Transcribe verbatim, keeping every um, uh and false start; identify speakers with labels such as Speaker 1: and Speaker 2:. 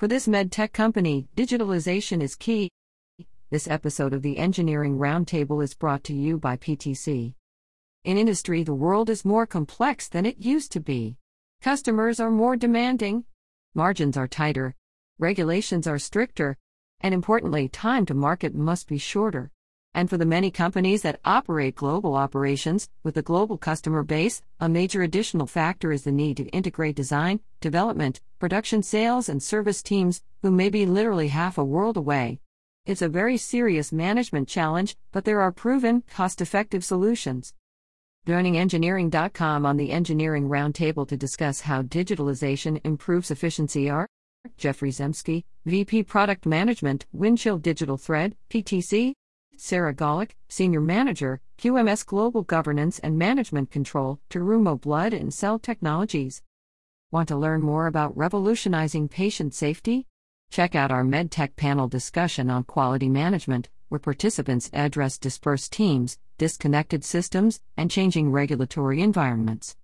Speaker 1: For this medtech company, digitalization is key. This episode of the Engineering Roundtable is brought to you by P T C. In industry, the world is more complex than it used to be. Customers are more demanding, margins are tighter, regulations are stricter, and importantly, time to market must be shorter. And for the many companies that operate global operations with a global customer base, a major additional factor is the need to integrate design, development, production, sales, and service teams who may be literally half a world away. It's a very serious management challenge, but there are proven, cost-effective solutions. Joining engineering dot com on the Engineering Roundtable to discuss how digitalization improves efficiency are Jeffrey Zemsky, V P Product Management, Windchill Digital Thread, P T C, Sarah Golick, Senior Manager, Q M S Global Governance and Management Control, Terumo Blood and Cell Technologies. Want to learn more about revolutionizing patient safety? Check out our MedTech panel discussion on quality management, where participants address dispersed teams, disconnected systems, and changing regulatory environments.